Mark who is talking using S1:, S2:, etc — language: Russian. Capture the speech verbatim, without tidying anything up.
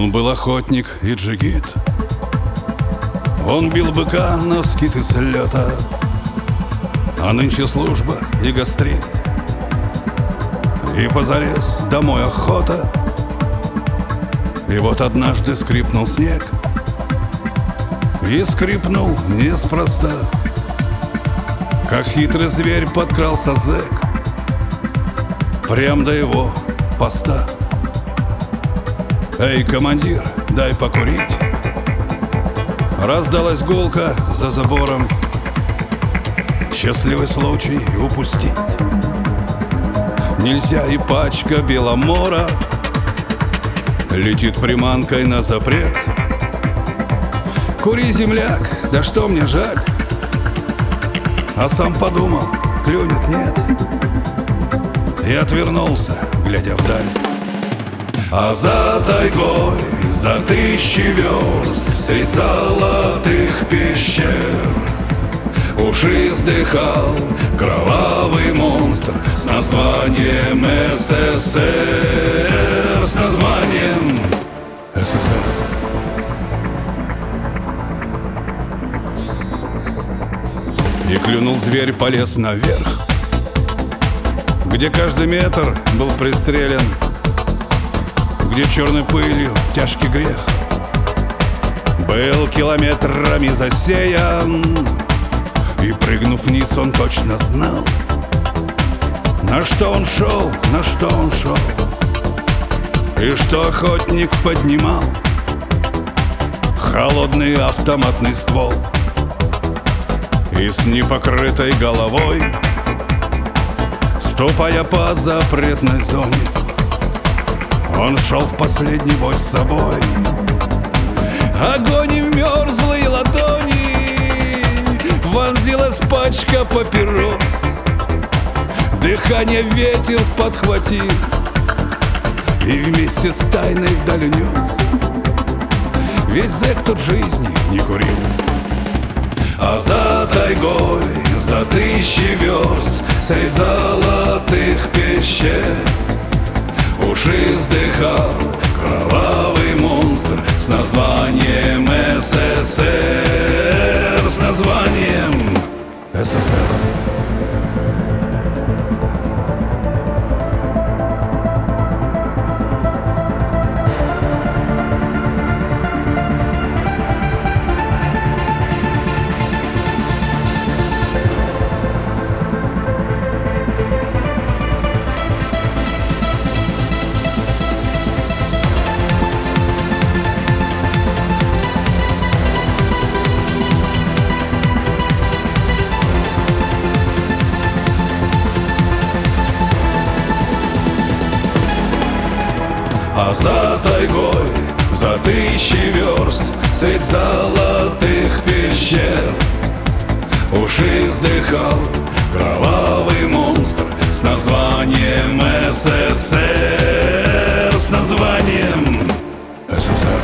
S1: Он был охотник и джигит. Он бил быка навскид с лета, а нынче служба и гастрит, и позарез домой охота. И вот однажды скрипнул снег, и скрипнул неспроста. Как хитрый зверь подкрался зэк прям до его поста. «Эй, командир, дай покурить!» Раздалась гулка за забором. Счастливый случай упустить нельзя, и пачка Беломора летит приманкой на запрет. «Кури, земляк, да что мне жаль!» А сам подумал, клюнет нет, и отвернулся, глядя вдаль. А за тайгой, за тысячи верст, средь золотых пещер уж издыхал кровавый монстр с названием СССР, с названием СССР. И клюнул зверь, полез наверх, где каждый метр был пристрелен, где черной пылью тяжкий грех был километрами засеян. И прыгнув вниз, он точно знал, на что он шел, на что он шел, и что охотник поднимал холодный автоматный ствол. И с непокрытой головой, ступая по запретной зоне, он шел в последний бой с собой. Огонь и в мерзлые ладони вонзилась пачка папирос. Дыхание ветер подхватил и вместе с тайной вдаль унес. Ведь зэк тут жизни не курил. А за тайгой, за тысячи верст, средь золотых пещер уж издыхал кровавый монстр с названием СССР, с названием СССР. А за тайгой, за тысячи верст, средь золотых пещер уж издыхал кровавый монстр с названием СССР, с названием СССР.